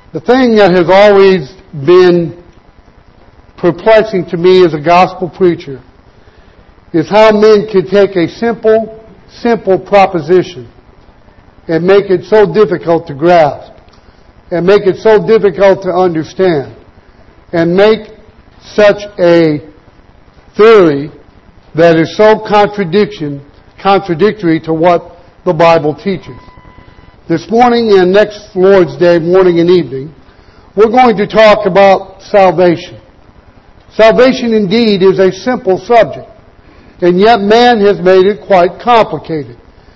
The thing that has always been perplexing to me as a gospel preacher is how men can take a simple proposition and make it so difficult to grasp and make it so difficult to understand and make such a theory that is so contradictory to what the Bible teaches. This morning and next Lord's Day, morning and evening, we're going to talk about salvation. Salvation indeed is a simple subject, and yet man has made it quite complicated.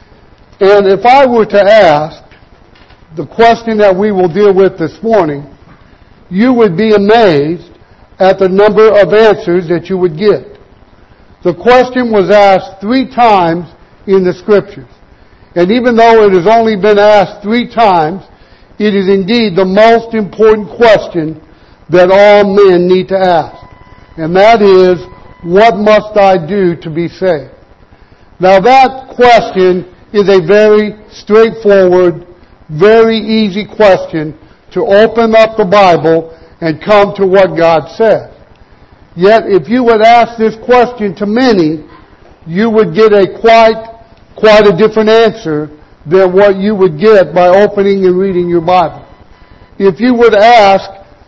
And if I were to ask the question that we will deal with this morning, you would be amazed at the number of answers that you would get. The question was asked 3 times in the Scriptures. And even though it has only been asked 3 times, it is indeed the most important question that all men need to ask. And that is, what must I do to be saved? Now that question is a very straightforward, very easy question to open up the Bible and come to what God says. Yet if you would ask this question to many, you would get a quite a different answer than what you would get by opening and reading your Bible. If you would ask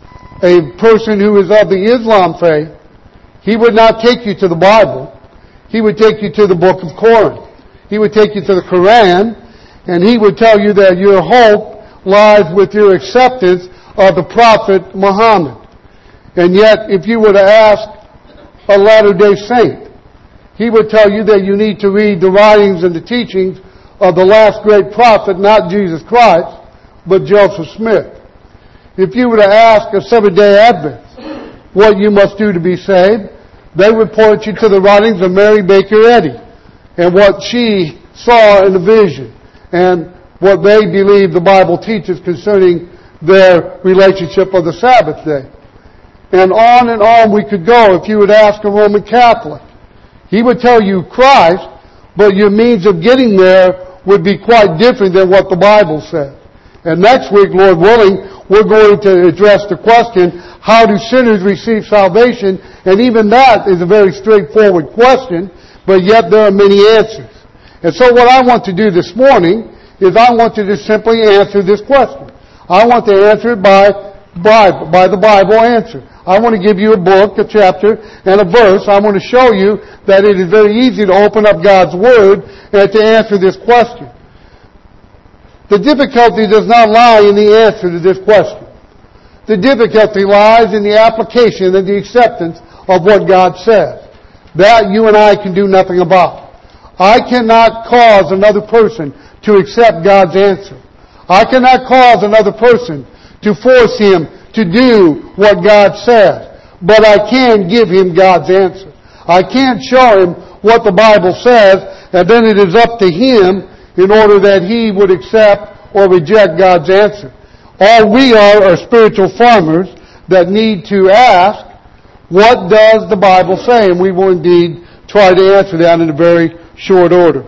a person who is of the Islam faith, he would not take you to the Bible. He would take you to the book of Quran. He would take you to the Quran, and he would tell you that your hope lies with your acceptance of the Prophet Muhammad. And yet, if you were to ask a Latter-day Saint, he would tell you that you need to read the writings and the teachings of the last great prophet, not Jesus Christ, but Joseph Smith. If you were to ask a Seventh-day Adventist what you must do to be saved, they would point you to the writings of Mary Baker Eddy and what she saw in the vision and what they believe the Bible teaches concerning their relationship of the Sabbath day. And on we could go if you would ask a Roman Catholic. He would tell you Christ, but your means of getting there would be quite different than what the Bible says. And next week, Lord willing, we're going to address the question, how do sinners receive salvation? And even that is a very straightforward question, but yet there are many answers. And so what I want to do this morning is I want to just simply answer this question. I want to answer it by the Bible answer. I want to give you a book, a chapter, and a verse. I want to show you that it is very easy to open up God's Word and to answer this question. The difficulty does not lie in the answer to this question. The difficulty lies in the application and the acceptance of what God says. That you and I can do nothing about. I cannot cause another person to accept God's answer. I cannot cause another person to force him to do what God says. But I can give him God's answer. I can't show him what the Bible says, and then it is up to him in order that he would accept or reject God's answer. All we are spiritual farmers that need to ask, what does the Bible say? And we will indeed try to answer that in a very short order.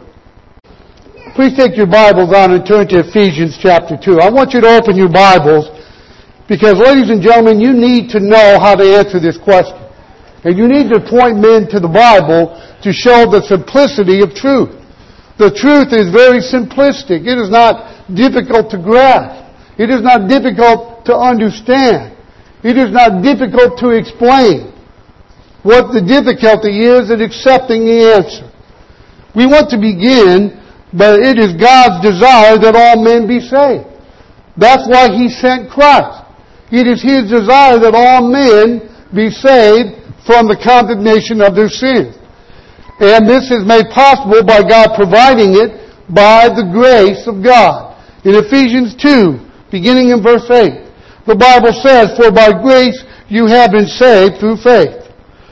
Please take your Bibles on and turn to Ephesians chapter 2. I want you to open your Bibles because, ladies and gentlemen, you need to know how to answer this question. And you need to point men to the Bible to show the simplicity of truth. The truth is very simplistic. It is not difficult to grasp. It is not difficult to understand. It is not difficult to explain. What the difficulty is in accepting the answer. We want to begin, but it is God's desire that all men be saved. That's why He sent Christ. It is His desire that all men be saved from the condemnation of their sins. And this is made possible by God providing it by the grace of God. In Ephesians 2, beginning in verse 8, the Bible says, "For by grace you have been saved through faith,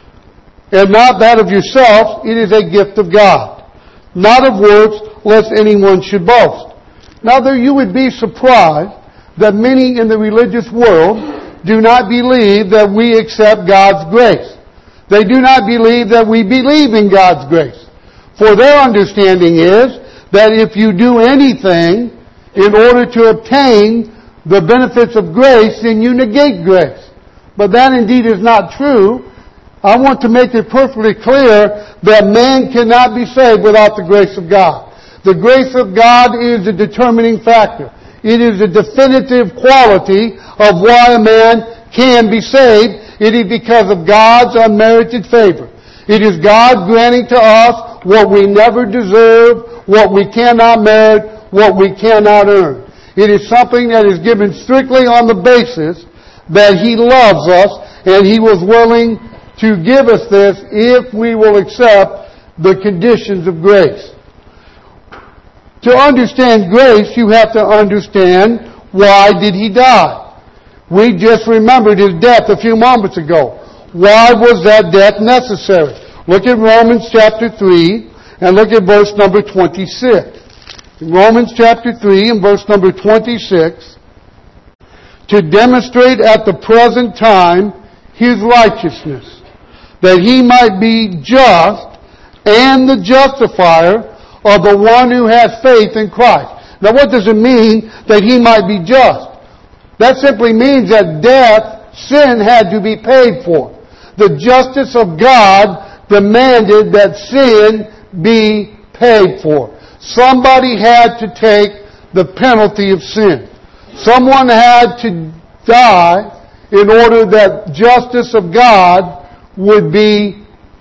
and not that of yourselves, it is a gift of God, not of works, lest anyone should boast." Now there you would be surprised that many in the religious world do not believe that we accept God's grace. They do not believe that we believe in God's grace. For their understanding is that if you do anything in order to obtain the benefits of grace, then you negate grace. But that indeed is not true. I want to make it perfectly clear that man cannot be saved without the grace of God. The grace of God is a determining factor. It is a definitive quality of why a man can be saved. It is because of God's unmerited favor. It is God granting to us what we never deserve, what we cannot merit, what we cannot earn. It is something that is given strictly on the basis that He loves us and He was willing to give us this if we will accept the conditions of grace. To understand grace, you have to understand why did He die. We just remembered His death a few moments ago. Why was that death necessary? Look at Romans chapter 3 and look at verse number 26. In Romans chapter 3 and verse number 26, to demonstrate at the present time His righteousness, that He might be just and the justifier of the one who has faith in Christ. Now what does it mean that He might be just? That simply means that sin had to be paid for. The justice of God demanded that sin be paid for. Somebody had to take the penalty of sin. Someone had to die in order that justice of God would be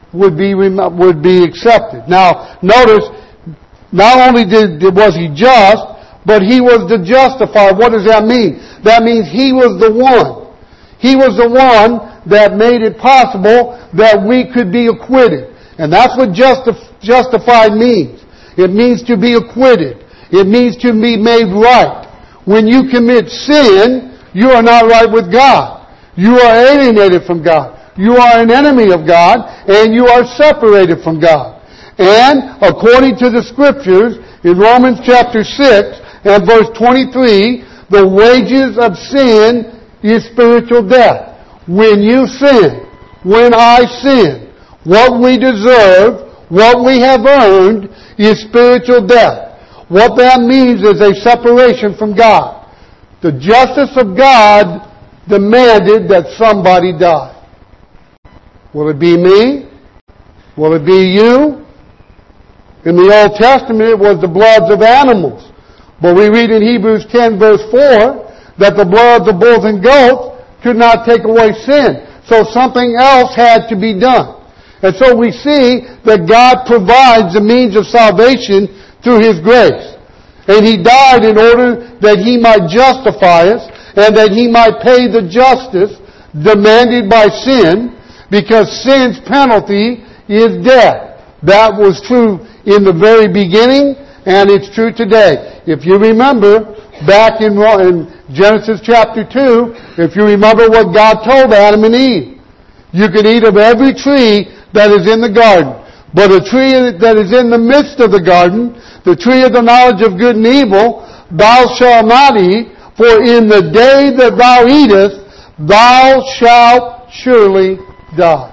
accepted. Now, notice, not only was He just, but He was the justifier. What does that mean? That means He was the one. He was the one that made it possible that we could be acquitted. And that's what justified means. It means to be acquitted. It means to be made right. When you commit sin, you are not right with God. You are alienated from God. You are an enemy of God, and you are separated from God. And according to the Scriptures, in Romans chapter 6 and verse 23, the wages of sin is spiritual death. When you sin, when I sin, what we deserve, what we have earned, is spiritual death. What that means is a separation from God. The justice of God demanded that somebody die. Will it be me? Will it be you? In the Old Testament, it was the bloods of animals. But we read in Hebrews 10 verse 4 that the bloods of bulls and goats could not take away sin. So something else had to be done. And so we see that God provides the means of salvation through His grace. And He died in order that He might justify us and that He might pay the justice demanded by sin, because sin's penalty is death. That was true in the very beginning, and it's true today. If you remember, back in Genesis chapter 2, if you remember what God told Adam and Eve, you can eat of every tree that is in the garden. But a tree that is in the midst of the garden, the tree of the knowledge of good and evil, thou shalt not eat, for in the day that thou eatest, thou shalt surely die.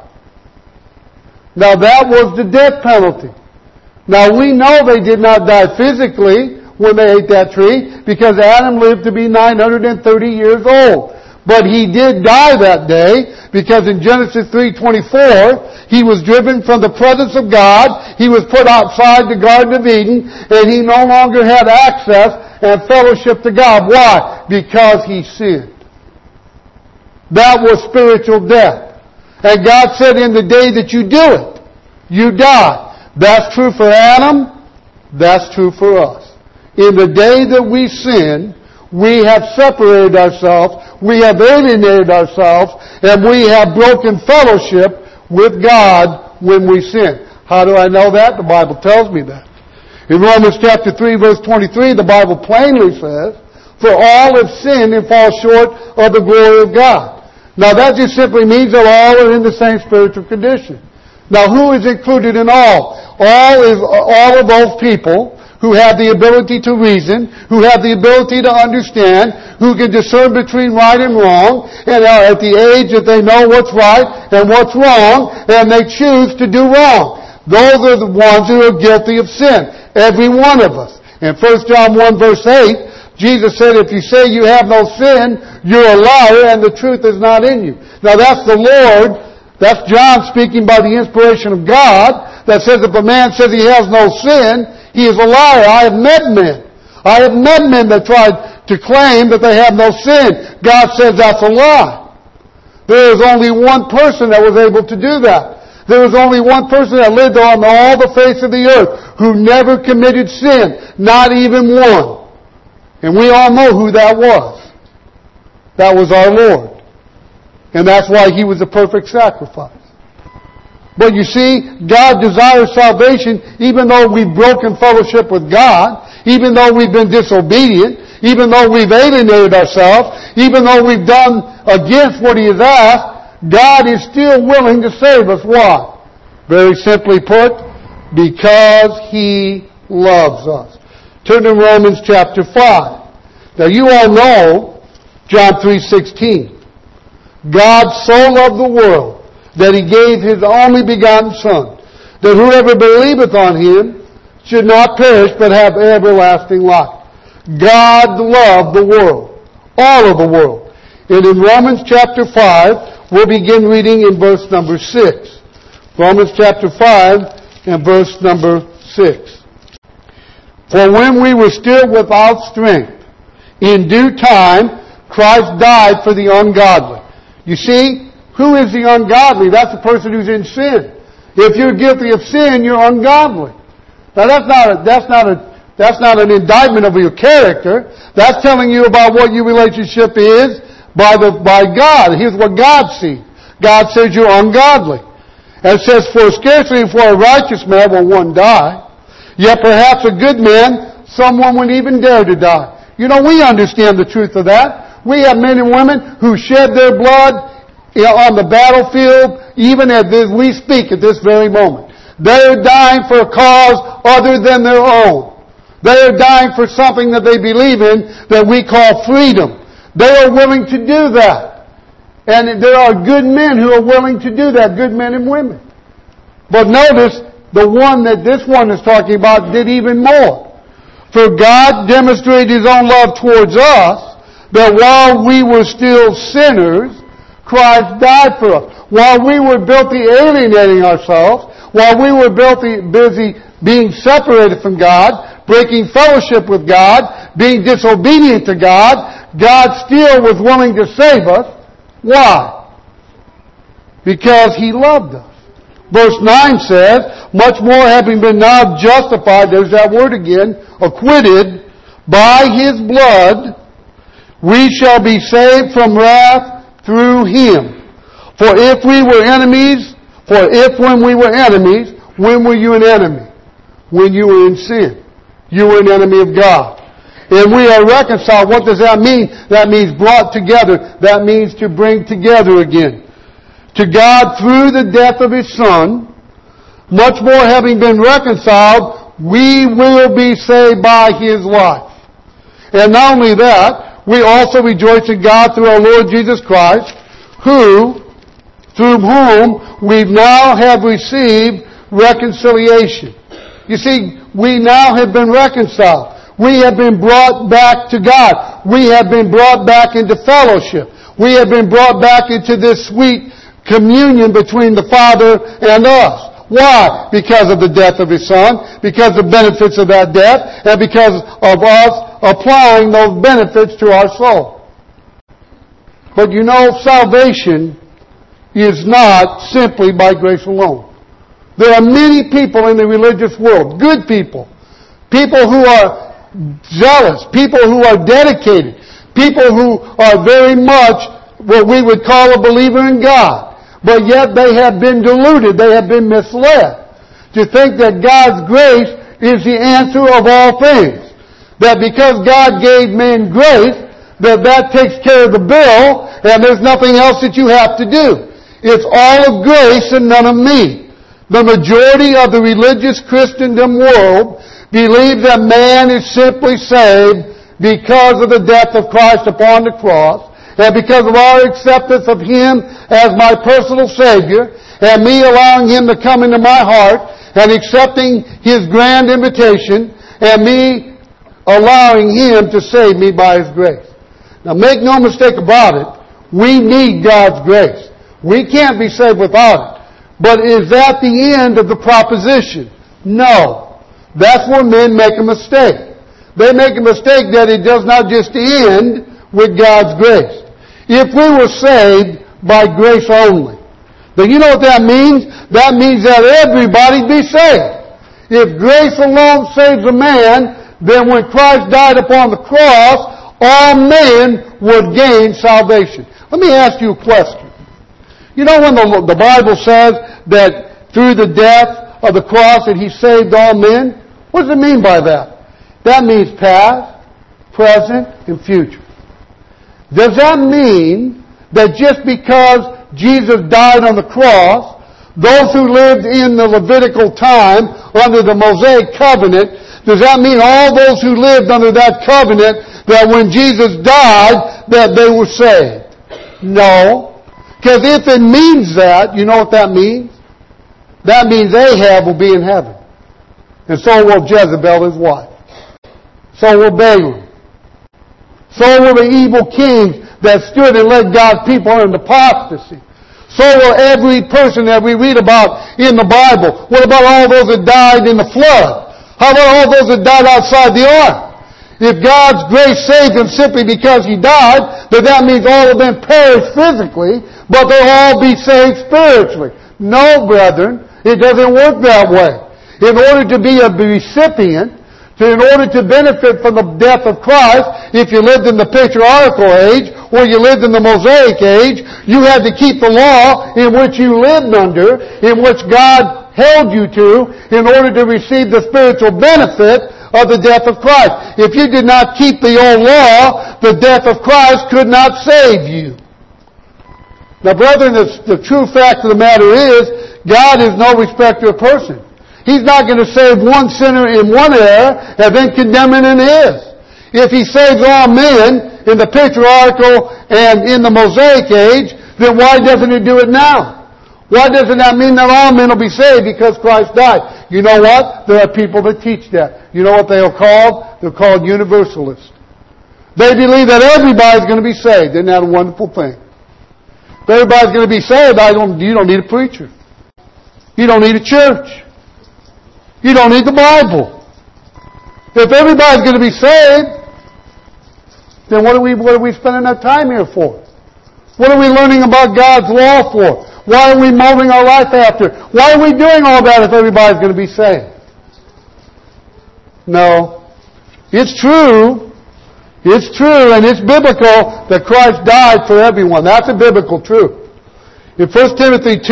Now that was the death penalty. Now we know they did not die physically when they ate that tree, because Adam lived to be 930 years old. But he did die that day, because in Genesis 3:24, he was driven from the presence of God, he was put outside the Garden of Eden, and he no longer had access and fellowship to God. Why? Because he sinned. That was spiritual death. And God said, in the day that you do it, you die. That's true for Adam, that's true for us. In the day that we sin, we have separated ourselves, we have alienated ourselves, and we have broken fellowship with God when we sin. How do I know that? The Bible tells me that. In Romans chapter 3 verse 23, the Bible plainly says, for all have sinned and fall short of the glory of God. Now that just simply means that all are in the same spiritual condition. Now who is included in all? All is all of those people who have the ability to reason, who have the ability to understand, who can discern between right and wrong, and are at the age that they know what's right and what's wrong, and they choose to do wrong. Those are the ones who are guilty of sin. Every one of us. In 1 John 1 verse 8, Jesus said, if you say you have no sin, you're a liar and the truth is not in you. Now that's the Lord, that's John speaking by the inspiration of God, that says if a man says he has no sin, he is a liar. I have met men. I have met men that tried to claim that they have no sin. God says that's a lie. There is only one person that was able to do that. There was only one person that lived on all the face of the earth who never committed sin. Not even one. And we all know who that was. That was our Lord. And that's why He was a perfect sacrifice. But you see, God desires salvation even though we've broken fellowship with God, even though we've been disobedient, even though we've alienated ourselves, even though we've done against what He has asked, God is still willing to save us. Why? Very simply put, because He loves us. Turn to Romans chapter 5. Now you all know John 3:16. God so loved the world that He gave His only begotten Son, that whoever believeth on Him should not perish but have everlasting life. God loved the world, all of the world. And in Romans chapter 5, we'll begin reading in verse number 6. Romans chapter 5 and verse number 6. For when we were still without strength, in due time Christ died for the ungodly. You see, who is the ungodly? That's the person who's in sin. If you're guilty of sin, you're ungodly. Now that's not an indictment of your character. That's telling you about what your relationship is by God. Here's what God sees. God says you're ungodly. And it says, for scarcely for a righteous man will one die, yet perhaps a good man, someone would even dare to die. You know, we understand the truth of that. We have men and women who shed their blood on the battlefield, even as we speak at this very moment. They are dying for a cause other than their own. They are dying for something that they believe in that we call freedom. They are willing to do that. And there are good men who are willing to do that, good men and women. But notice, the one that this one is talking about did even more. For God demonstrated His own love towards us, that while we were still sinners, Christ died for us. While we were busy alienating ourselves, while we were busy being separated from God, breaking fellowship with God, being disobedient to God, God still was willing to save us. Why? Because He loved us. Verse 9 says, much more having been now justified, there's that word again, acquitted, by His blood, we shall be saved from wrath through Him. For if when we were enemies, when were you an enemy? When you were in sin. You were an enemy of God. And we are reconciled. What does that mean? That means brought together. That means to bring together again. To God through the death of His Son, much more having been reconciled, we will be saved by His life. And not only that, we also rejoice in God through our Lord Jesus Christ, through whom we now have received reconciliation. You see, we now have been reconciled. We have been brought back to God. We have been brought back into fellowship. We have been brought back into this sweet communion between the Father and us. Why? Because of the death of His Son, because of the benefits of that death, and because of us applying those benefits to our soul. But you know, salvation is not simply by grace alone. There are many people in the religious world, good people, people who are zealous, people who are dedicated, people who are very much what we would call a believer in God. But yet they have been deluded, they have been misled to think that God's grace is the answer of all things. That because God gave men grace, that takes care of the bill and there's nothing else that you have to do. It's all of grace and none of me. The majority of the religious Christendom world believe that man is simply saved because of the death of Christ upon the cross, and because of our acceptance of Him as my personal Savior, and me allowing Him to come into my heart, and accepting His grand invitation, and me allowing Him to save me by His grace. Now make no mistake about it, we need God's grace. We can't be saved without it. But is that the end of the proposition? No. That's where men make a mistake. They make a mistake that it does not just end with God's grace. If we were saved by grace only, then you know what that means? That means that everybody be saved. If grace alone saves a man, then when Christ died upon the cross, all men would gain salvation. Let me ask you a question. You know when the Bible says that through the death of the cross that He saved all men? What does it mean by that? That means past, present, and future. Does that mean that just because Jesus died on the cross, those who lived in the Levitical time under the Mosaic covenant, does that mean all those who lived under that covenant, that when Jesus died, that they were saved? No. Because if it means that, you know what that means? That means Ahab will be in heaven. And so will Jezebel, his wife. So will Balaam. So will the evil kings that stood and led God's people into apostasy. So will every person that we read about in the Bible. What about all those that died in the flood? How about all those that died outside the ark? If God's grace saved them simply because He died, then that means all of them perished physically, but they'll all be saved spiritually. No, brethren, it doesn't work that way. In order to be a recipient, in order to benefit from the death of Christ, if you lived in the patriarchal age, or you lived in the Mosaic age, you had to keep the law in which you lived under, in which God held you to, in order to receive the spiritual benefit of the death of Christ. If you did not keep the old law, the death of Christ could not save you. Now, brethren, the true fact of the matter is, God is no respecter of person. He's not going to save one sinner in one era and then condemn him in his. If He saves all men in the patriarchal and in the Mosaic age, then why doesn't He do it now? Why doesn't that mean that all men will be saved because Christ died? You know what? There are people that teach that. You know what they are called? They're called universalists. They believe that everybody's going to be saved. Isn't that a wonderful thing? If everybody's going to be saved, you don't need a preacher. You don't need a church. You don't need the Bible. If everybody's going to be saved, then what are we spending our time here for? What are we learning about God's law for? Why are we molding our life after? Why are we doing all that if everybody's going to be saved? No. It's true, and it's biblical that Christ died for everyone. That's a biblical truth. In 1 Timothy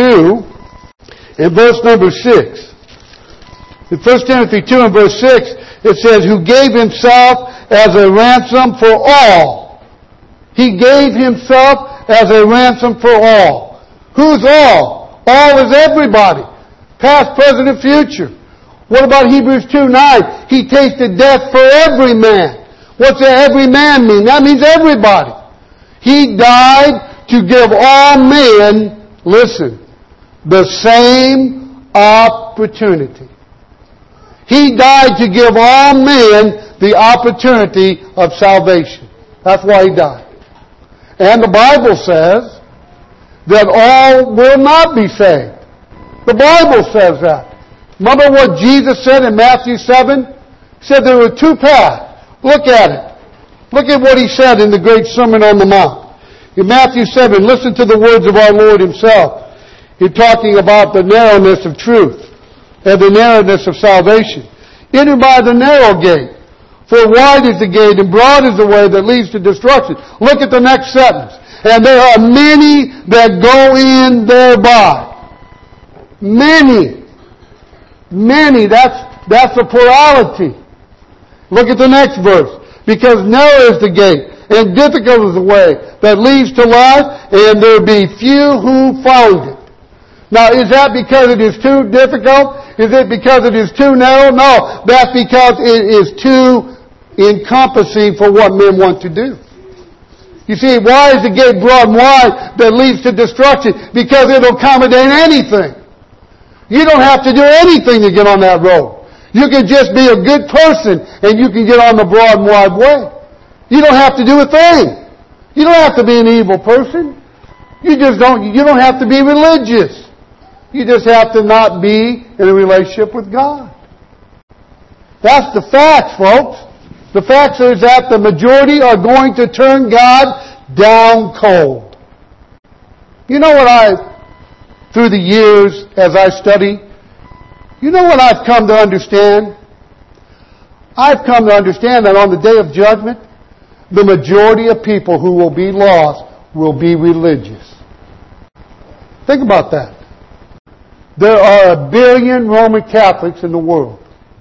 2, in verse number 6, in 1 Timothy 2 and verse 6, it says, who gave Himself as a ransom for all. He gave Himself as a ransom for all. Who's all? All is everybody. Past, present, and future. What about Hebrews 2:9? He tasted death for every man. What's every man mean? That means everybody. He died to give all men, listen, the same opportunity. He died to give all men the opportunity of salvation. That's why He died. And the Bible says that all will not be saved. The Bible says that. Remember what Jesus said in Matthew 7? He said there were two paths. Look at it. Look at what He said in the great Sermon on the Mount. In Matthew 7, listen to the words of our Lord Himself. He's talking about the narrowness of truth and the narrowness of salvation. Enter by the narrow gate. For wide is the gate and broad is the way that leads to destruction. Look at the next sentence. And there are many that go in thereby. Many. Many. That's a plurality. Look at the next verse. Because narrow is the gate and difficult is the way that leads to life, and there be few who find it. Now, is that because it is too difficult? Is it because it is too narrow? No, that's because it is too encompassing for what men want to do. You see, why is the gate broad and wide that leads to destruction? Because it'll accommodate anything. You don't have to do anything to get on that road. You can just be a good person and you can get on the broad and wide way. You don't have to do a thing. You don't have to be an evil person. You don't have to be religious. You just have to not be in a relationship with God. That's the facts, folks. The facts is that the majority are going to turn God down cold. You know what through the years as I study, you know what I've come to understand? I've come to understand that on the day of judgment, the majority of people who will be lost will be religious. Think about that. There are 1 billion Roman Catholics in the world.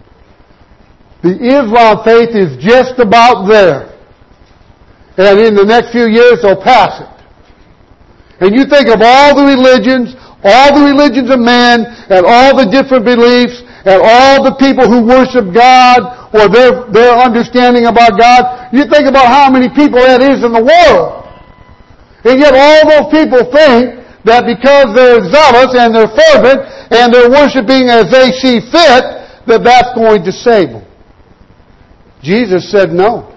The Islam faith is just about there. And in the next few years, they'll pass it. And you think of all the religions of man, and all the different beliefs, and all the people who worship God, or their understanding about God, you think about how many people that is in the world. And yet all those people think that because they're zealous and they're fervent, and they're worshiping as they see fit, that that's going to save them. Jesus said no.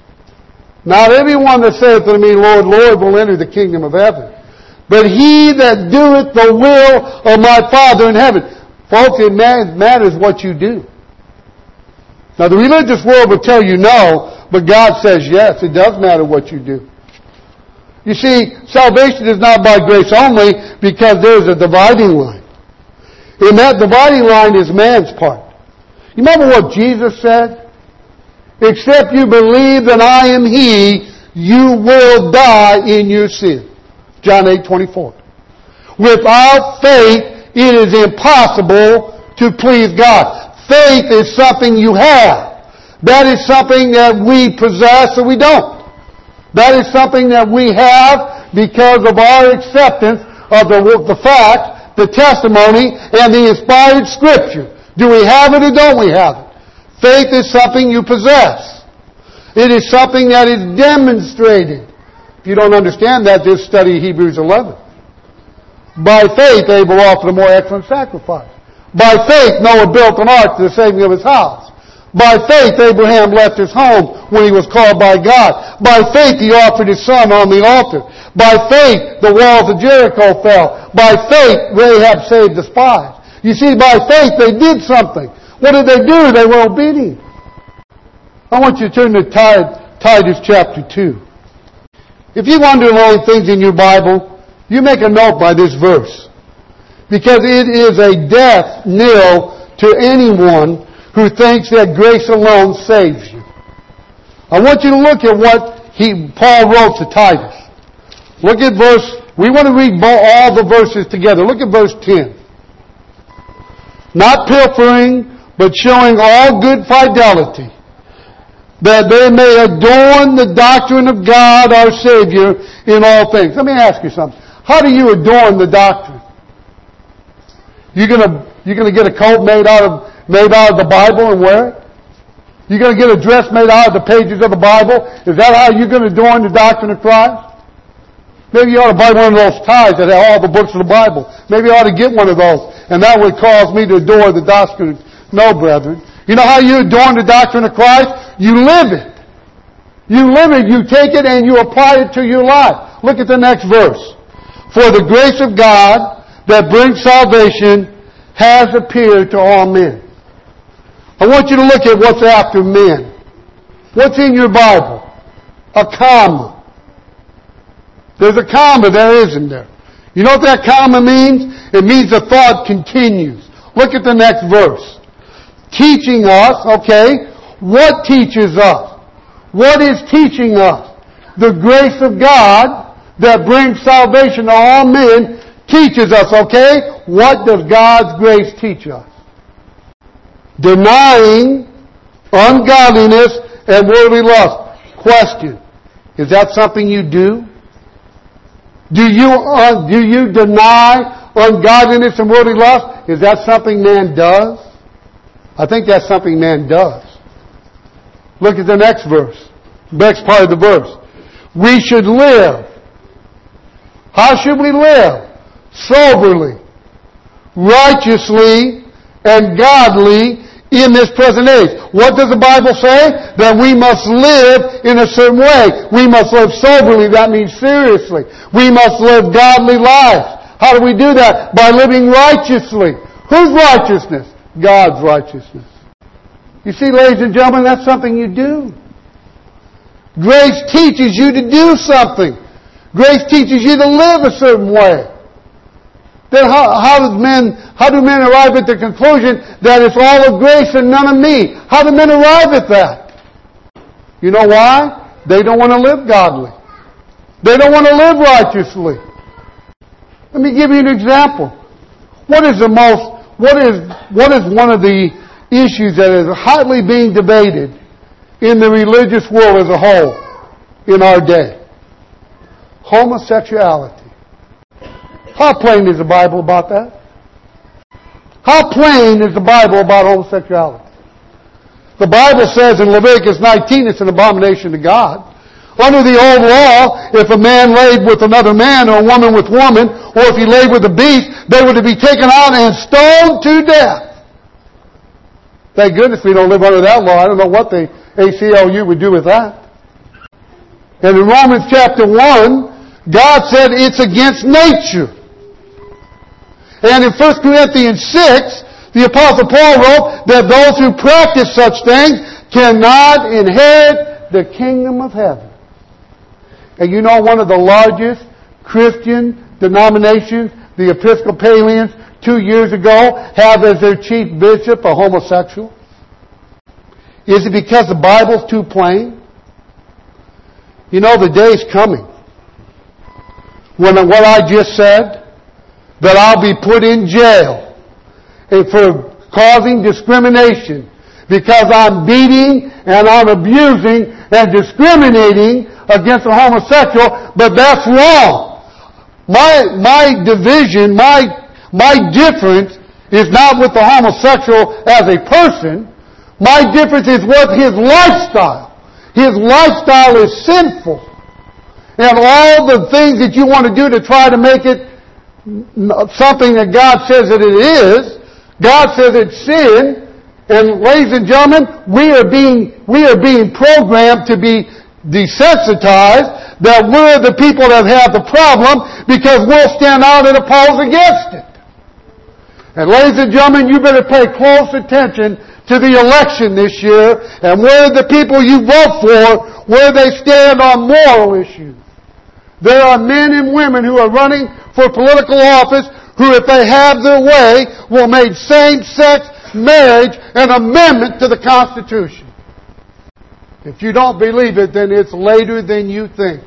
Not everyone that saith unto me, Lord, Lord, will enter the kingdom of heaven, but he that doeth the will of my Father in heaven. Folks, it matters what you do. Now, the religious world will tell you no, but God says yes. It does matter what you do. You see, salvation is not by grace only, because there's a dividing line. And that dividing line is man's part. You remember what Jesus said? Except you believe that I am He, you will die in your sin. John 8:24. Without faith, it is impossible to please God. Faith is something you have. That is something that we possess or we don't. That is something that we have because of our acceptance of the fact, the testimony, and the inspired Scripture. Do we have it or don't we have it? Faith is something you possess. It is something that is demonstrated. If you don't understand that, just study Hebrews 11. By faith, Abel offered a more excellent sacrifice. By faith, Noah built an ark to the saving of his house. By faith, Abraham left his home when he was called by God. By faith, he offered his son on the altar. By faith, the walls of Jericho fell. By faith, Rahab saved the spies. You see, by faith, they did something. What did they do? They were obedient. I want you to turn to Titus chapter 2. If you underline things in your Bible, you make a note by this verse. Because it is a death knell to anyone who thinks that grace alone saves you. I want you to look at what Paul wrote to Titus. Look at we want to read all the verses together. Look at verse 10. Not pilfering, but showing all good fidelity, that they may adorn the doctrine of God our Savior in all things. Let me ask you something. How do you adorn the doctrine? You're gonna get a coat made out of the Bible and wear it? You're gonna get a dress made out of the pages of the Bible? Is that how you're gonna adorn the doctrine of Christ? Maybe you ought to buy one of those ties that have all the books of the Bible. Maybe you ought to get one of those, and that would cause me to adorn the doctrine. No, brethren. You know how you adorn the doctrine of Christ? You live it. You live it, you take it, and you apply it to your life. Look at the next verse. For the grace of God that brings salvation has appeared to all men. I want you to look at what's after men. What's in your Bible? A comma. There's a comma there, isn't there? You know what that comma means? It means the thought continues. Look at the next verse. Teaching us, okay, what teaches us? What is teaching us? The grace of God that brings salvation to all men teaches us, okay? What does God's grace teach us? Denying ungodliness and worldly lust. Question. Is that something you do? Do you deny ungodliness and worldly lust? Is that something man does? I think that's something man does. Look at the next verse. Next part of the verse. We should live. How should we live? Soberly, righteously, and godly in this present age. What does the Bible say? That we must live in a certain way. We must live soberly. That means seriously. We must live godly lives. How do we do that? By living righteously. Whose righteousness? God's righteousness. You see, ladies and gentlemen, that's something you do. Grace teaches you to do something. Grace teaches you to live a certain way. Then how do men arrive at the conclusion that it's all of grace and none of me? How do men arrive at that? You know why? They don't want to live godly. They don't want to live righteously. Let me give you an example. What is one of the issues that is hotly being debated in the religious world as a whole in our day? Homosexuality. How plain is the Bible about that? How plain is the Bible about homosexuality? The Bible says in Leviticus 19 it's an abomination to God. Under the old law, if a man laid with another man or a woman with woman, or if he laid with a beast, they were to be taken out and stoned to death. Thank goodness we don't live under that law. I don't know what the ACLU would do with that. And in Romans chapter 1, God said it's against nature. And in 1 Corinthians 6, the Apostle Paul wrote that those who practice such things cannot inherit the kingdom of heaven. And you know one of the largest Christian denominations, the Episcopalians, 2 years ago, have as their chief bishop a homosexual? Is it because the Bible's too plain? You know, the day's coming when what I just said, that I'll be put in jail for causing discrimination because I'm beating and I'm abusing and discriminating against a homosexual, but that's wrong. My division, my difference is not with the homosexual as a person. My difference is with his lifestyle. His lifestyle is sinful. And all the things that you want to do to try to make it something that God says that it is, God says it's sin. And ladies and gentlemen, we are being programmed to be desensitized that we're the people that have the problem because we'll stand out and oppose against it. And ladies and gentlemen, you better pay close attention to the election this year and where the people you vote for, where they stand on moral issues. There are men and women who are running for political office who, if they have their way, will make same-sex marriage an amendment to the Constitution. If you don't believe it, then it's later than you think.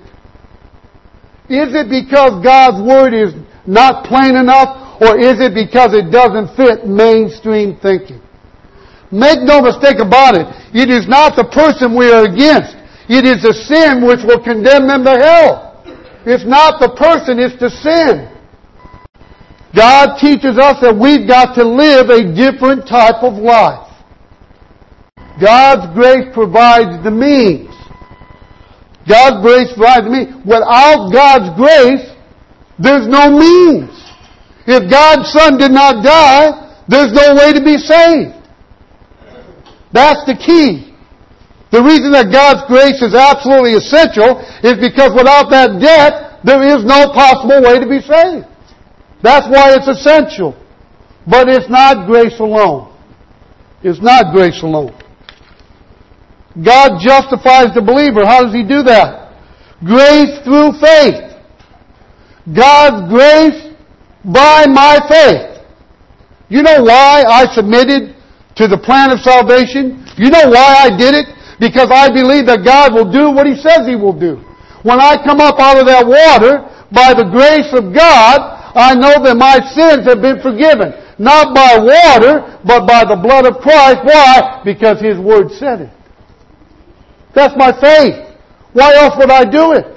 Is it because God's Word is not plain enough, or is it because it doesn't fit mainstream thinking? Make no mistake about it. It is not the person we are against. It is the sin which will condemn them to hell. It's not the person, it's the sin. God teaches us that we've got to live a different type of life. God's grace provides the means. God's grace provides the means. Without God's grace, there's no means. If God's Son did not die, there's no way to be saved. That's the key. The reason that God's grace is absolutely essential is because without that death, there is no possible way to be saved. That's why it's essential. But it's not grace alone. It's not grace alone. God justifies the believer. How does He do that? Grace through faith. God's grace by my faith. You know why I submitted to the plan of salvation? You know why I did it? Because I believe that God will do what He says He will do. When I come up out of that water, by the grace of God, I know that my sins have been forgiven. Not by water, but by the blood of Christ. Why? Because His Word said it. That's my faith. Why else would I do it?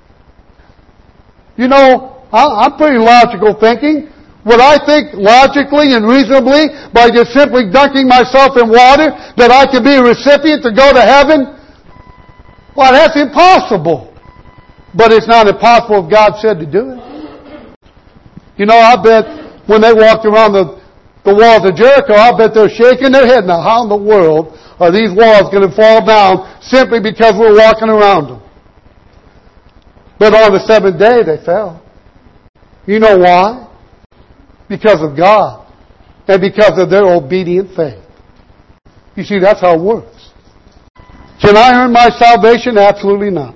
You know, I'm pretty logical thinking. Would I think logically and reasonably by just simply dunking myself in water that I could be a recipient to go to heaven? Well, that's impossible. But it's not impossible if God said to do it. You know, I bet when they walked around the walls of Jericho, I bet they're shaking their head now. How in the world are these walls going to fall down simply because we're walking around them? But on the seventh day, they fell. You know why? Because of God. And because of their obedient faith. You see, that's how it works. Can I earn my salvation? Absolutely not.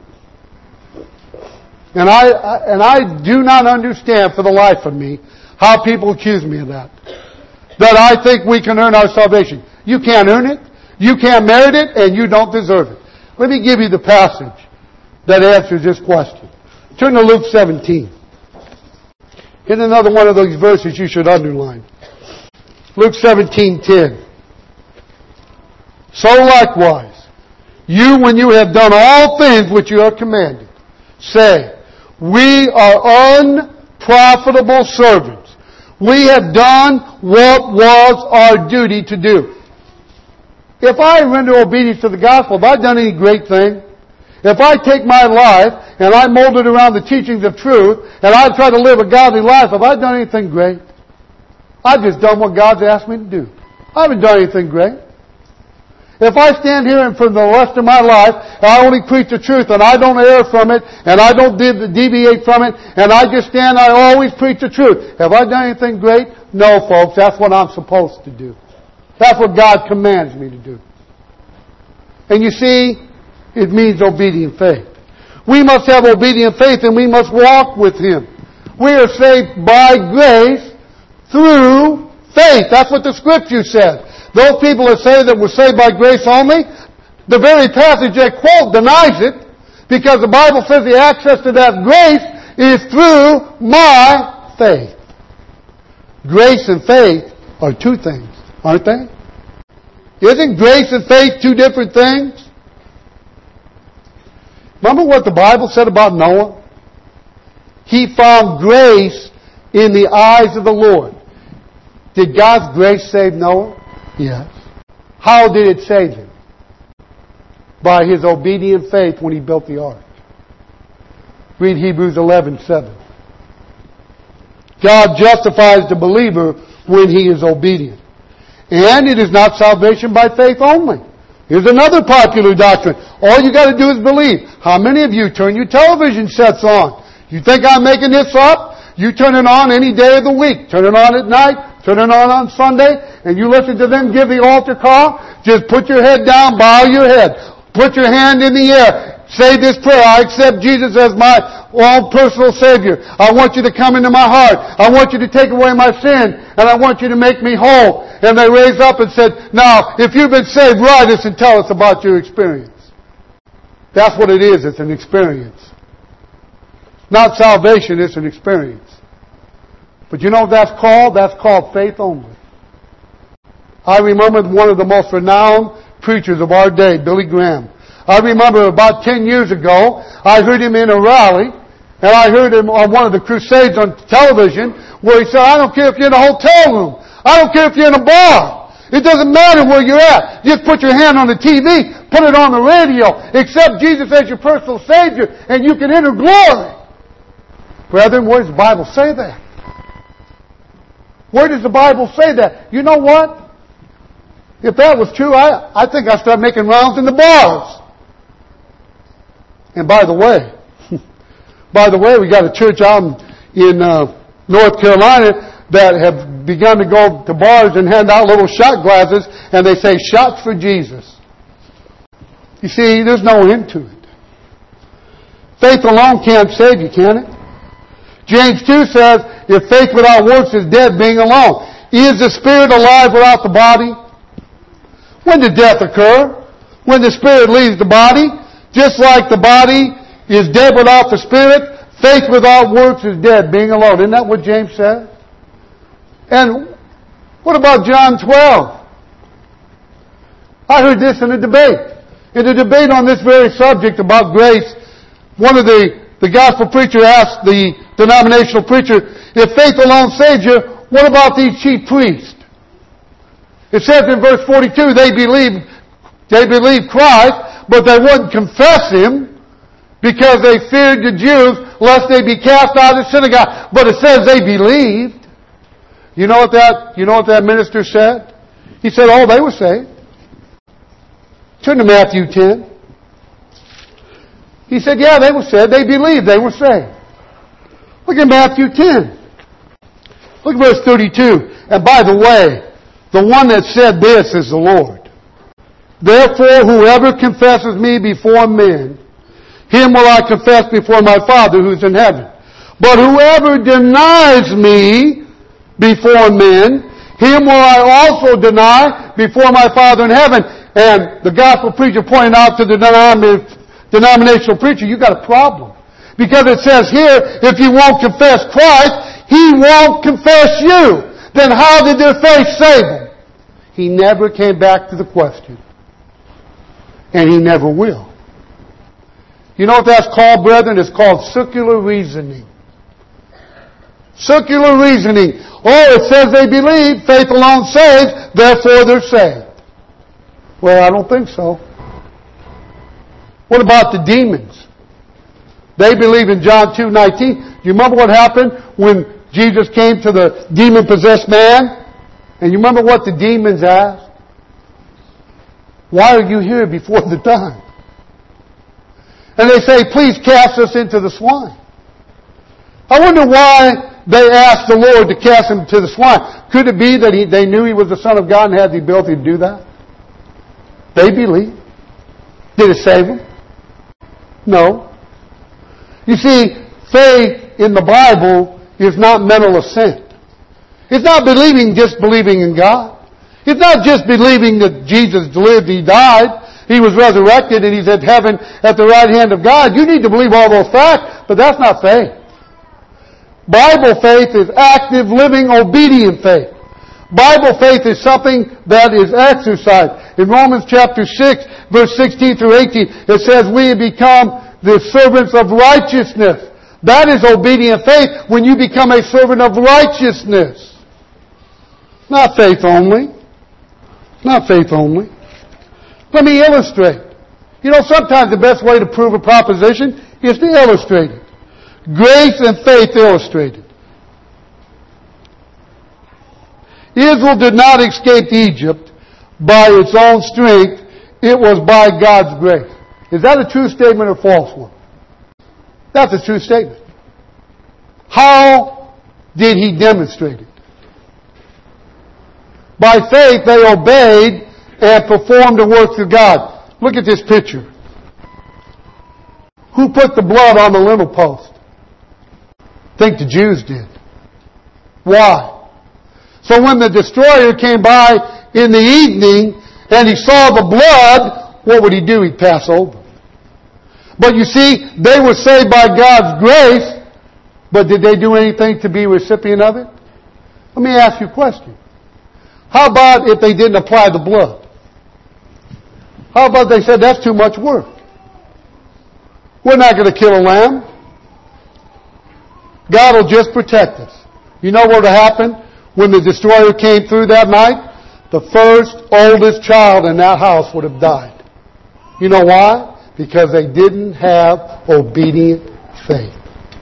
And I do not understand for the life of me how people accuse me of that. That I think we can earn our salvation. You can't earn it. You can't merit it, and you don't deserve it. Let me give you the passage that answers this question. Turn to Luke 17. Here's another one of those verses you should underline. Luke 17:10. So likewise, you, when you have done all things which you are commanded, say, we are unprofitable servants. We have done what was our duty to do. If I render obedience to the gospel, have I done any great thing? If I take my life and I mold it around the teachings of truth and I try to live a godly life, have I done anything great? I've just done what God's asked me to do. I haven't done anything great. If I stand here and for the rest of my life, I only preach the truth and I don't err from it and I don't deviate from it and I just stand, I always preach the truth. Have I done anything great? No, folks. That's what I'm supposed to do. That's what God commands me to do. And you see, it means obedient faith. We must have obedient faith and we must walk with Him. We are saved by grace through faith. That's what the Scripture says. Those people that say that we're saved by grace only, the very passage they quote denies it because the Bible says the access to that grace is through my faith. Grace and faith are two things, aren't they? Isn't grace and faith two different things? Remember what the Bible said about Noah? He found grace in the eyes of the Lord. Did God's grace save Noah? Yes. How did it save him? By his obedient faith when he built the ark. Read Hebrews 11:7. God justifies the believer when he is obedient. And it is not salvation by faith only. Here's another popular doctrine. All you got to do is believe. How many of you turn your television sets on? You think I'm making this up? You turn it on any day of the week. Turn it on at night. Turn it on Sunday. And you listen to them give the altar call. Just put your head down. Bow your head. Put your hand in the air. Say this prayer. I accept Jesus as my own personal Savior. I want you to come into my heart. I want you to take away my sin. And I want you to make me whole. And they raised up and said, now, if you've been saved, write us and tell us about your experience. That's what it is. It's an experience. Not salvation, it's an experience. But you know what that's called? That's called faith only. I remember one of the most renowned preachers of our day, Billy Graham. I remember about 10 years ago, I heard him in a rally, and I heard him on one of the crusades on television, where he said, I don't care if you're in a hotel room. I don't care if you're in a bar. It doesn't matter where you're at. Just put your hand on the TV, put it on the radio, accept Jesus as your personal Savior, and you can enter glory. Brethren, where does the Bible say that? Where does the Bible say that? You know what? If that was true, I think I'd start making rounds in the bars. And by the way, we got a church out in North Carolina that have begun to go to bars and hand out little shot glasses, and they say, shots for Jesus. You see, there's no end to it. Faith alone can't save you, can it? James 2 says, if faith without works is dead, being alone. Is the spirit alive without the body? When did death occur? When the spirit leaves the body. Just like the body is dead without the spirit, faith without works is dead, being alone. Isn't that what James said? And what about John 12? I heard this in a debate. In a debate on this very subject about grace, one of the gospel preacher asked the denominational preacher, if faith alone saves you, what about these chief priests? It says in verse 42, they believed Christ, but they wouldn't confess Him because they feared the Jews lest they be cast out of the synagogue. But it says they believed. You know what that minister said? He said, oh, they were saved. Turn to Matthew 10. He said, yeah, they were saved. They believed they were saved. Look at Matthew 10. Look at verse 32. And by the way, the one that said this is the Lord. Therefore, whoever confesses me before men, him will I confess before my Father who's in heaven. But whoever denies me before men, him will I also deny before my Father in heaven. And the gospel preacher pointed out to the denominational preacher, you got a problem. Because it says here, if you won't confess Christ, He won't confess you. Then how did their faith save them? He never came back to the question. And He never will. You know what that's called, brethren? It's called circular reasoning. Circular reasoning. Oh, it says they believe, faith alone saves, therefore they're saved. Well, I don't think so. What about the demons? They believe in John 2:19. Do you remember what happened when Jesus came to the demon-possessed man? And you remember what the demons asked? Why are you here before the time? And they say, please cast us into the swine. I wonder why they asked the Lord to cast him to the swine. Could it be that they knew He was the Son of God and had the ability to do that? They believed. Did it save them? No. You see, faith in the Bible is not mental assent. It's not just believing in God. It's not just believing that Jesus lived, He died, He was resurrected, and He's at heaven at the right hand of God. You need to believe all those facts, but that's not faith. Bible faith is active, living, obedient faith. Bible faith is something that is exercised. In Romans chapter 6, verse 16 through 18, it says, we have become the servants of righteousness. That is obedient faith when you become a servant of righteousness. Not faith only. Not faith only. Let me illustrate. You know, sometimes the best way to prove a proposition is to illustrate it. Grace and faith illustrated. Israel did not escape Egypt by its own strength. It was by God's grace. Is that a true statement or false one? That's a true statement. How did He demonstrate it? By faith they obeyed and performed the works of God. Look at this picture. Who put the blood on the lintel post? I think the Jews did. Why? So when the destroyer came by in the evening and he saw the blood, what would he do? He'd pass over. But you see, they were saved by God's grace, but did they do anything to be a recipient of it? Let me ask you a question. How about if they didn't apply the blood? How about they said, that's too much work. We're not going to kill a lamb. God will just protect us. You know what would have happened when the destroyer came through that night? The first oldest child in that house would have died. You know why? Because they didn't have obedient faith.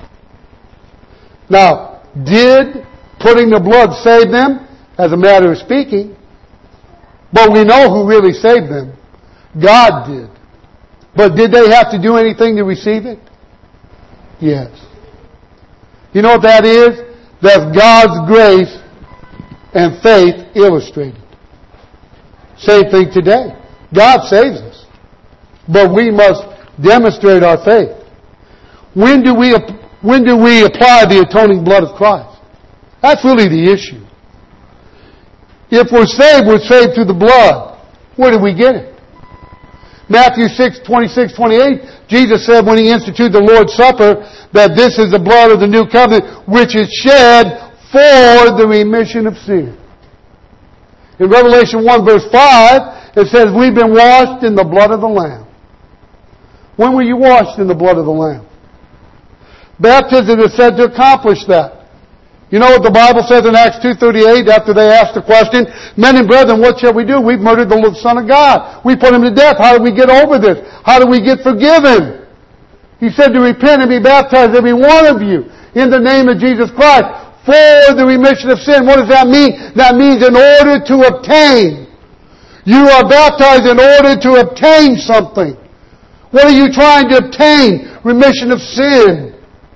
Now, did putting the blood save them? As a matter of speaking. But we know who really saved them. God did. But did they have to do anything to receive it? Yes. You know what that is? That's God's grace and faith illustrated. Same thing today. God saves us. But we must demonstrate our faith. When do we apply the atoning blood of Christ? That's really the issue. If we're saved through the blood. Where do we get it? Matthew 6:26-28, Jesus said when He instituted the Lord's Supper that this is the blood of the new covenant which is shed for the remission of sin. In Revelation 1 verse 5, it says we've been washed in the blood of the Lamb. When were you washed in the blood of the Lamb? Baptism is said to accomplish that. You know what the Bible says in Acts 2:38 after they asked the question, men and brethren, what shall we do? We've murdered the Son of God. We put Him to death. How do we get over this? How do we get forgiven? He said to repent and be baptized, every one of you, in the name of Jesus Christ, for the remission of sin. What does that mean? That means in order to obtain. You are baptized in order to obtain something. What are you trying to obtain? Remission of sin.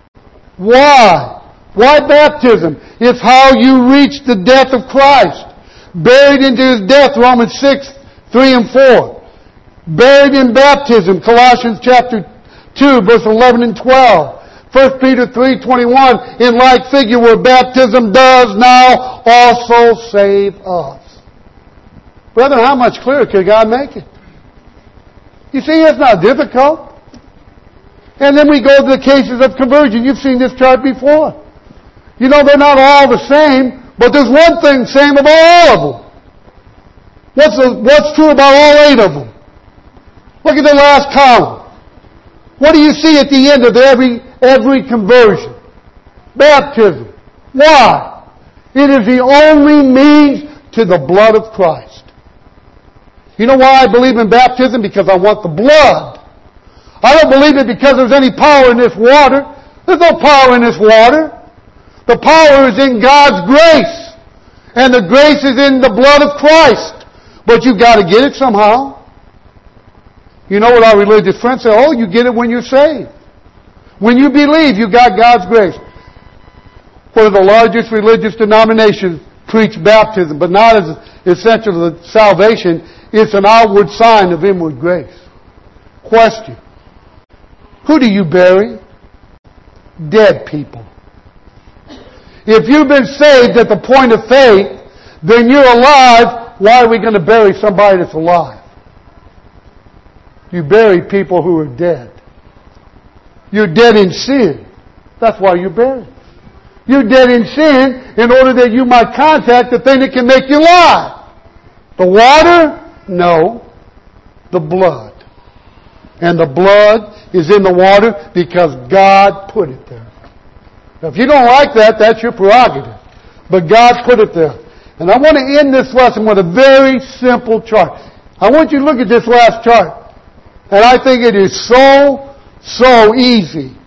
Why? Why baptism? It's how you reach the death of Christ. Buried into His death, Romans 6, 3 and 4. Buried in baptism, Colossians chapter 2, verse 11 and 12. 1 Peter 3:21, in like figure where baptism does now also save us. Brethren, how much clearer could God make it? You see, it's not difficult. And then we go to the cases of conversion. You've seen this chart before. You know, they're not all the same, but there's one thing same about all of them. What's true about all 8 of them? Look at the last column. What do you see at the end of every conversion? Baptism. Why? It is the only means to the blood of Christ. You know why I believe in baptism? Because I want the blood. I don't believe it because there's any power in this water. There's no power in this water. The power is in God's grace. And the grace is in the blood of Christ. But you've got to get it somehow. You know what our religious friends say? Oh, you get it when you're saved. When you believe, you got God's grace. One of the largest religious denominations preach baptism, but not as essential to salvation. It's an outward sign of inward grace. Question. Who do you bury? Dead people. If you've been saved at the point of faith, then you're alive. Why are we going to bury somebody that's alive? You bury people who are dead. You're dead in sin. That's why you're buried. You're dead in sin in order that you might contact the thing that can make you alive. The water? No. The blood. And the blood is in the water because God put it there. Now, if you don't like that, that's your prerogative. But God put it there. And I want to end this lesson with a very simple chart. I want you to look at this last chart. And I think it is so easy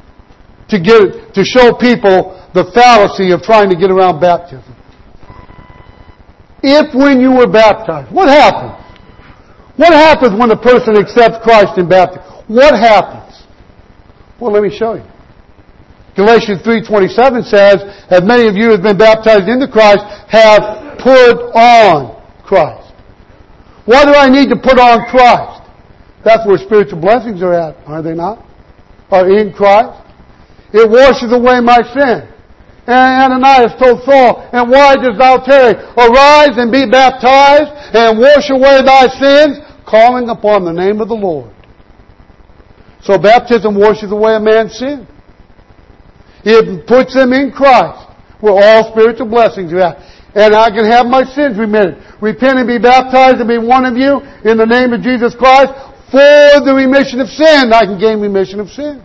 to show people the fallacy of trying to get around baptism. If when you were baptized, what happens? What happens when a person accepts Christ in baptism? What happens? Well, let me show you. Galatians 3:27 says, as many of you have been baptized into Christ, have put on Christ. Why do I need to put on Christ? That's where spiritual blessings are at, are they not? Are in Christ. It washes away my sin. And Ananias told Saul, and why dost thou tarry? Arise and be baptized and wash away thy sins, calling upon the name of the Lord. So baptism washes away a man's sin. It puts him in Christ, where all spiritual blessings are at. And I can have my sins remitted. Repent and be baptized and be one of you in the name of Jesus Christ for the remission of sin. I can gain remission of sin.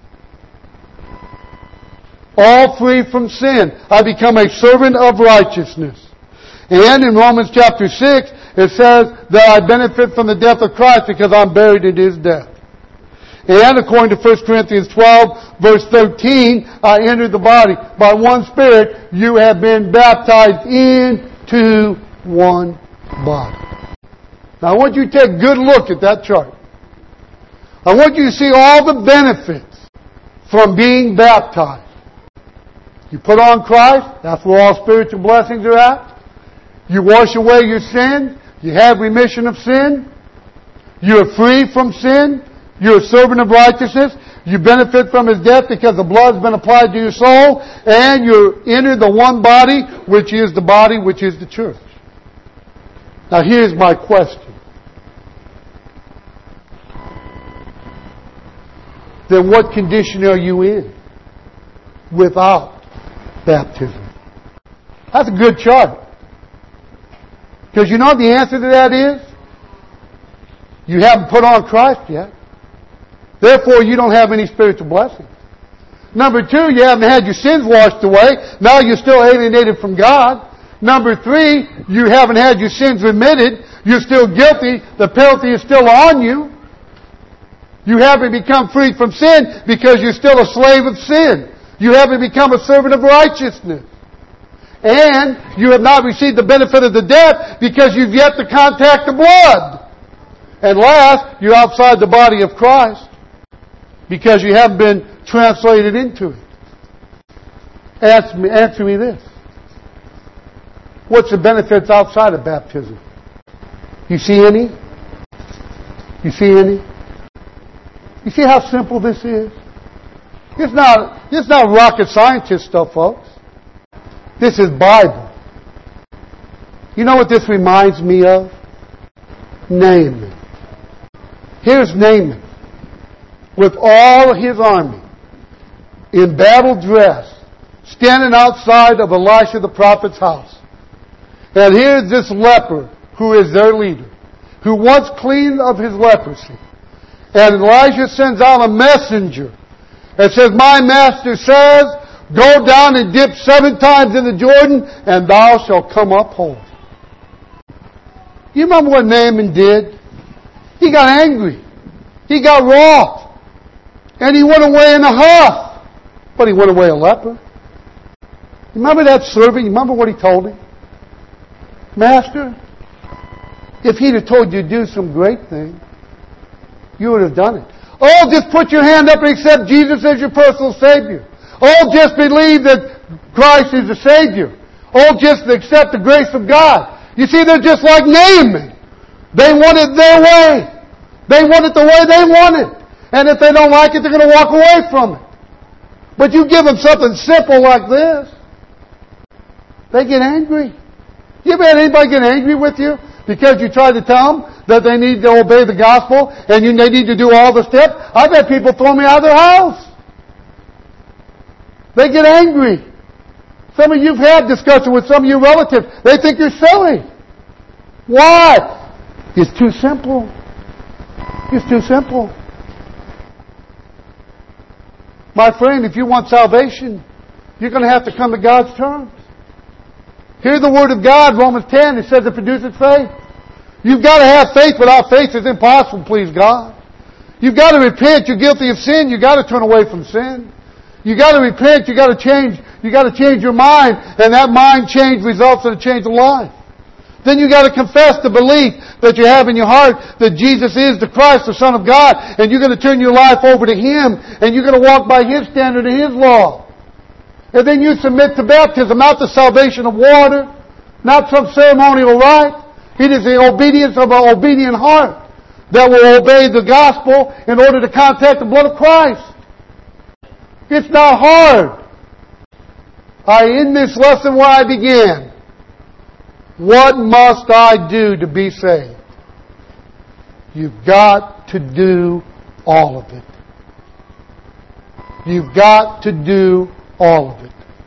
All free from sin. I become a servant of righteousness. And in Romans chapter 6, it says that I benefit from the death of Christ because I'm buried in His death. And according to 1 Corinthians 12, verse 13, I entered the body. By one Spirit, you have been baptized into one body. Now I want you to take a good look at that chart. I want you to see all the benefits from being baptized. You put on Christ, that's where all spiritual blessings are at. You wash away your sin. You have remission of sin. You're free from sin. You're a servant of righteousness. You benefit from His death because the blood's been applied to your soul. And you enter the one body, which is the church. Now here's my question. Then what condition are you in without baptism? That's a good chart. Because you know what the answer to that is? You haven't put on Christ yet. Therefore, you don't have any spiritual blessings. Number 2, you haven't had your sins washed away. Now you're still alienated from God. Number 3, you haven't had your sins remitted. You're still guilty. The penalty is still on you. You haven't become free from sin because you're still a slave of sin. You haven't become a servant of righteousness. And you have not received the benefit of the death because you've yet to contact the blood. And last, you're outside the body of Christ because you haven't been translated into it. Answer me this. What's the benefits outside of baptism? You see any? You see any? You see how simple this is? It's not rocket scientist stuff, folks. This is Bible. You know what this reminds me of? Naaman. Here's Naaman with all his army in battle dress, standing outside of Elisha the prophet's house. And here's this leper who is their leader, who once cleaned of his leprosy. And Elijah sends out a messenger and says, my master says, go down and dip 7 times in the Jordan, and thou shalt come up whole. You remember what Naaman did? He got angry. He got wroth. And he went away in a huff. But he went away a leper. You remember that servant? You remember what he told him? Master, if he'd have told you to do some great thing, you would have done it. Oh, just put your hand up and accept Jesus as your personal Savior. Oh, just believe that Christ is the Savior. Oh, just accept the grace of God. You see, they're just like Naaman. They want it their way. They want it the way they want it. And if they don't like it, they're going to walk away from it. But you give them something simple like this, they get angry. You ever had anybody get angry with you because you tried to tell them that they need to obey the gospel and they need to do all the steps? I've had people throw me out of their house. They get angry. Some of you've had discussion with some of your relatives. They think you're silly. Why? It's too simple. It's too simple. My friend, if you want salvation, you're going to have to come to God's terms. Hear the Word of God, Romans 10, it says it produces faith. You've got to have faith. Without faith, it's impossible to please God. You've got to repent. You're guilty of sin. You've got to turn away from sin. You've got to repent. You've got to change. You've got to change your mind. And that mind change results in a change of life. Then you've got to confess the belief that you have in your heart that Jesus is the Christ, the Son of God. And you're going to turn your life over to Him. And you're going to walk by His standard and His law. And then you submit to baptism, not the salvation of water, not some ceremonial rite. It is the obedience of an obedient heart that will obey the gospel in order to contact the blood of Christ. It's not hard. I end this lesson where I began. What must I do to be saved? You've got to do all of it. You've got to do all of it.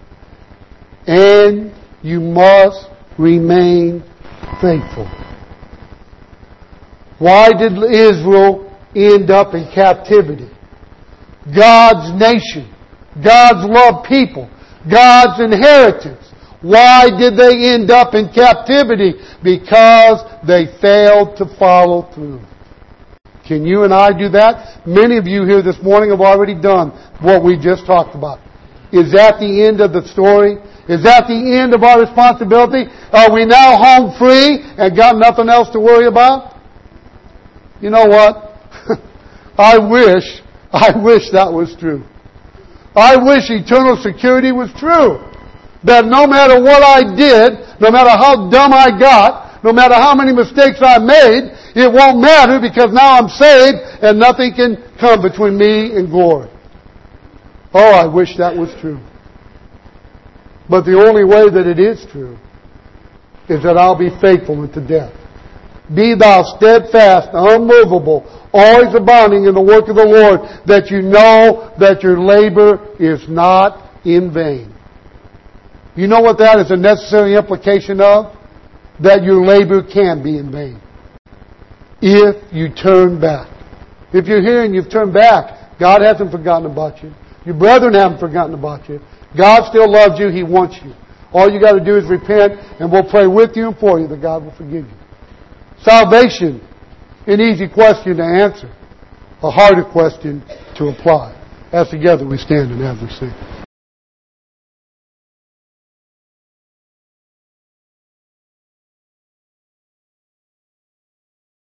And you must remain faithful. Why did Israel end up in captivity? God's nation, God's loved people, God's inheritance. Why did they end up in captivity? Because they failed to follow through. Can you and I do that? Many of you here this morning have already done what we just talked about. Is that the end of the story? Is that the end of our responsibility? Are we now home free and got nothing else to worry about? You know what? I wish that was true. I wish eternal security was true. That no matter what I did, no matter how dumb I got, no matter how many mistakes I made, it won't matter because now I'm saved and nothing can come between me and glory. Oh, I wish that was true. But the only way that it is true is that I'll be faithful unto death. Be thou steadfast, unmovable, always abounding in the work of the Lord, that you know that your labor is not in vain. You know what that is a necessary implication of? That your labor can be in vain. If you turn back. If you're here and you've turned back, God hasn't forgotten about you. Your brethren haven't forgotten about you. God still loves you. He wants you. All you got to do is repent, and we'll pray with you and for you that God will forgive you. Salvation, an easy question to answer, a harder question to apply. As together we stand and as we sing.